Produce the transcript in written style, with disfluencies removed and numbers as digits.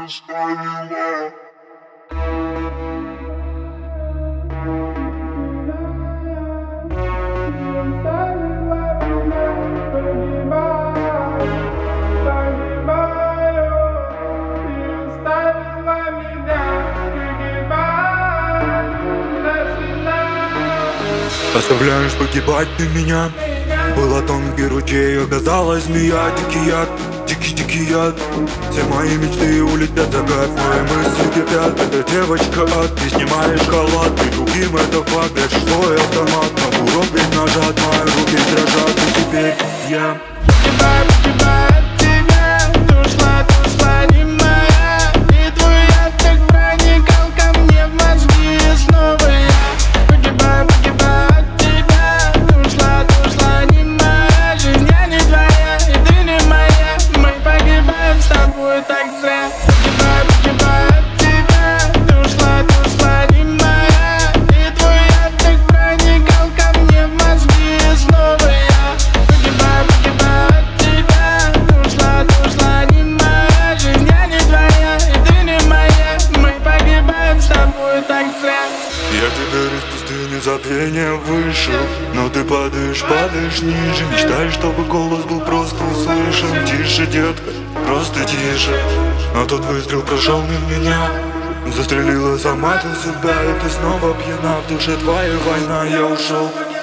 Оставляешь погибать ты меня. Была тонкий ручей, оказалась змея. Дикий яд, дикий яд. Все мои мечты улетят за гад. Мои мысли кипят, эта девочка ад. Ты снимаешь халат, ты другим это факт. Это шестой автомат, но курок ведь нажат. Мои руки дрожат, и теперь я погибаю от тебя. Ты ушла, не моя. И твой яд так проникал ко мне в мозги. И снова я погибаю от тебя. Ты ушла, не моя. Жизнь я не твоя, и ты не моя. Мы погибаем с тобой так зря. Погибаю от тебя. Ты ушла, не моя. И твой яд так проникал ко мне в мозги. И снова я погибаю от тебя. Ты ушла, не моя. Жизнь я не твоя, и ты не моя. Мы погибаем с тобой так зря. Я теперь из пустыни забвения вышел. Но ты падаешь ниже. Мечтаешь, чтобы голос был просто услышан. Тише, детка, просто тише. Но тот выстрел прошел мимо меня. Застрелила сама ты себя, и ты снова пьяна. В душе твоя война, я ушел.